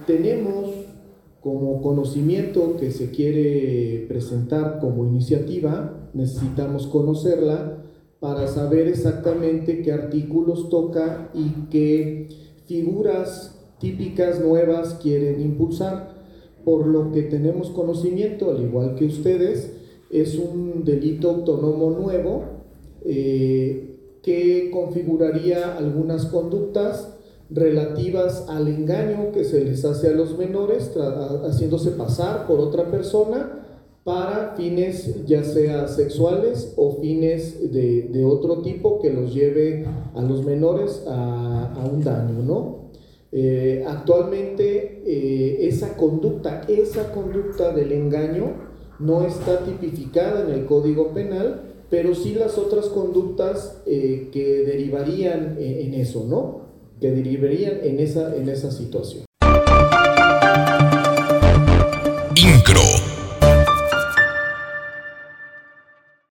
tenemos como conocimiento que se quiere presentar como iniciativa, necesitamos conocerla para saber exactamente qué artículos toca y qué figuras típicas nuevas quieren impulsar. Por lo que tenemos conocimiento, al igual que ustedes, es un delito autónomo nuevo que configuraría algunas conductas relativas al engaño que se les hace a los menores, haciéndose pasar por otra persona para fines ya sea sexuales o fines de otro tipo que los lleve a los menores a un daño, ¿no? Actualmente esa conducta del engaño no está tipificada en el Código Penal, pero sí las otras conductas que derivarían en eso, ¿no? Que derivarían en esa situación. INCRO.